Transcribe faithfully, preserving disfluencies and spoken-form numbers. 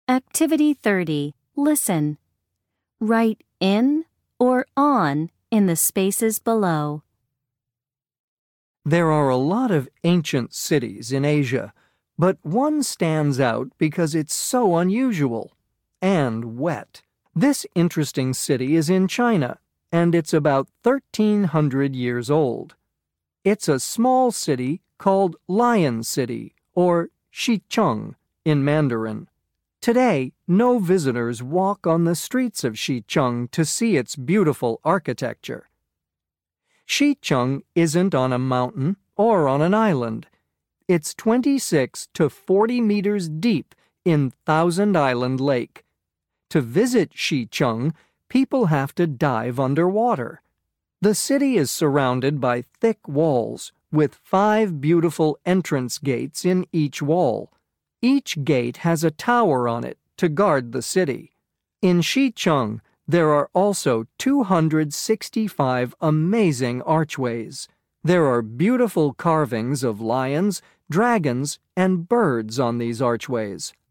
Activity thirty. Listen. Write in or on in the spaces below. There are a lot of ancient cities in Asia, but one stands out because it's so unusual and wet. This interesting city is in China, and it's about thirteen hundred years old. It's a small city called Lion City, or Xicheng in Mandarin. Today, no visitors walk on the streets of Xicheng to see its beautiful architecture. Xicheng isn't on a mountain or on an island. It's twenty-six to forty meters deep in Thousand Island Lake. To visit Xicheng, people have to dive underwater. The city is surrounded by thick walls, with five beautiful entrance gates in each wall. Each gate has a tower on it to guard the city. In Xicheng, there are also two hundred sixty-five amazing archways. There are beautiful carvings of lions, dragons, and birds on these archways.